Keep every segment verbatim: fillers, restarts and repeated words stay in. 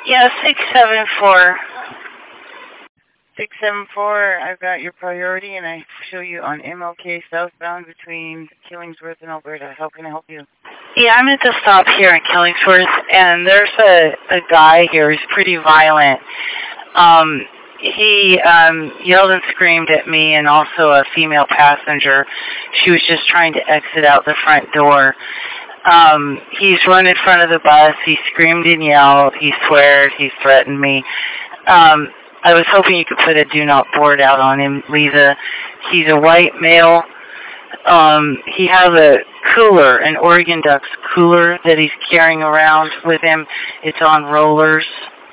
Yeah, six seven four. six seven four, I've got your priority, and I show you on M L K southbound between Killingsworth and Alberta. How can I help you? Yeah, I'm at the stop here in Killingsworth, and there's a, a guy here who's pretty violent. Um, he um, yelled and screamed at me and also a female passenger. She was just trying to exit out the front door. Um, he's run in front of the bus. He screamed and yelled. He sweared. He threatened me. Um, I was hoping you could put a do not board out on him, Lisa. He's a white male. Um, he has a cooler, an Oregon Ducks cooler that he's carrying around with him. It's on rollers.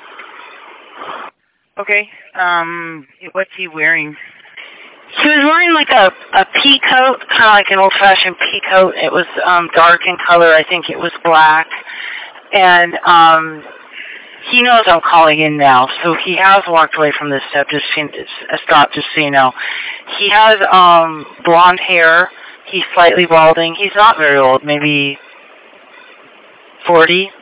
Okay. Um, what's he wearing? He was wearing like a, a pea coat, kind of like an old-fashioned pea coat. It was um, dark in color. I think it was black. And um, he knows I'm calling in now, so he has walked away from this step, just, uh, stop, just so you know. He has um, blonde hair. He's slightly balding. He's not very old, maybe forty.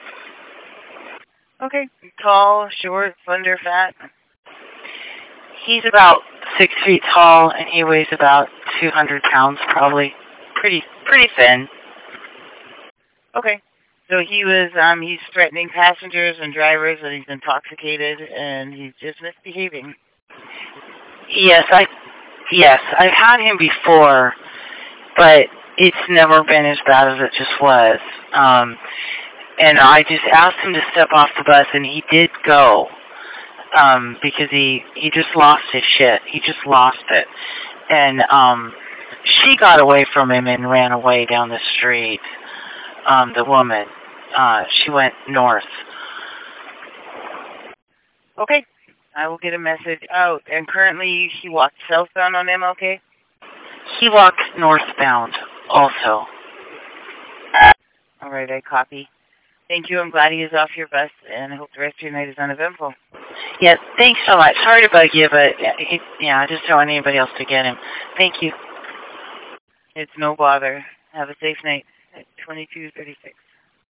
Okay. Tall, short, slender, fat. He's about six feet tall, and he weighs about two hundred pounds, probably. Pretty, pretty thin. Okay. So he was, um, he's threatening passengers and drivers, and he's intoxicated, and he's just misbehaving. Yes, I, yes, I've had him before, but it's never been as bad as it just was. Um, and I just asked him to step off the bus, and he did go. Um, because he, he just lost his shit. He just lost it. And um, she got away from him and ran away down the street. Um, the woman. Uh, she went north. Okay. I will get a message out. And currently he walked southbound on M L K? He walked northbound also. All right, I copy. Thank you. I'm glad he is off your bus, and I hope the rest of your night is uneventful. Yeah, thanks so much. Sorry to bug you, but yeah, I just don't want anybody else to get him. Thank you. It's no bother. Have a safe night at twenty-two thirty-six.